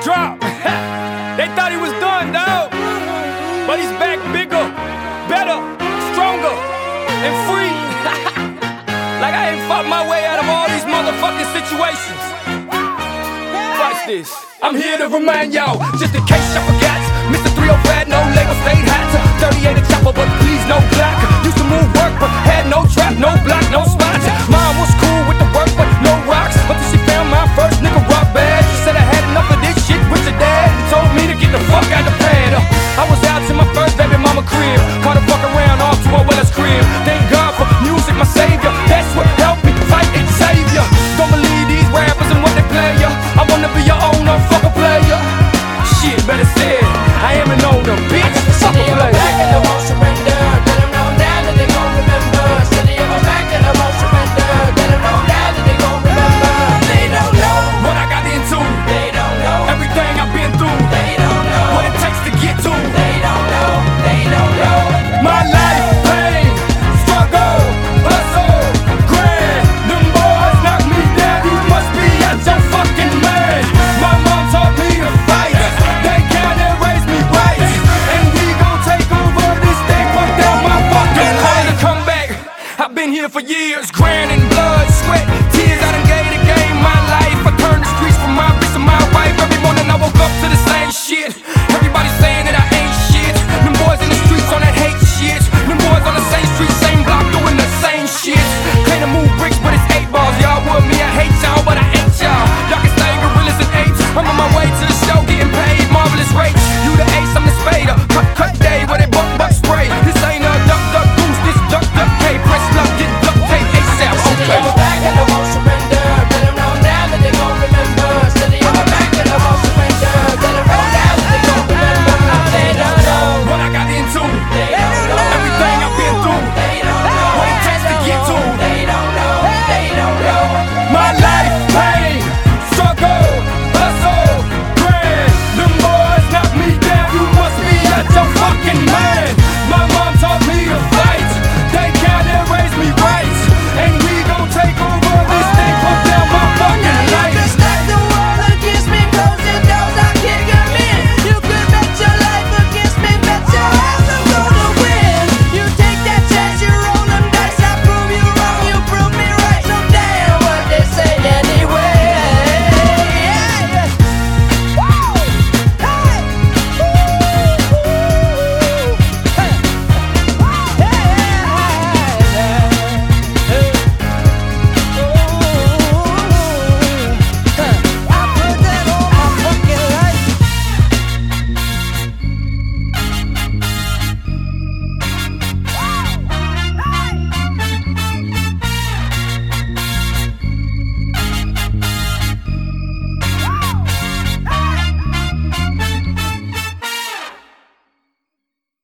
drop. They thought he was done, dawg. But he's back bigger, better, stronger, and free. Like I ain't fought my way out of all these motherfucking situations. Watch this. I'm here to remind y'all, just in case y'all forgot. Mr. 305, no label, stayed hot. 38 a chopper, but please no block. Used to move work, but had no trap, no block, no spots. Mom was cool with the work, but no rocks. Until she found my first nigga rock bad. She said I had enough of this shit with your dad, and told me to get the fuck out the pad. I was out to my first baby mama crib, caught a fuck around off to a Willis crib. Thank God for music, my savior. That's what helped me fight and save ya. Don't believe these rappers and what they play ya. I wanna be your own, no fucker player. Shit, better say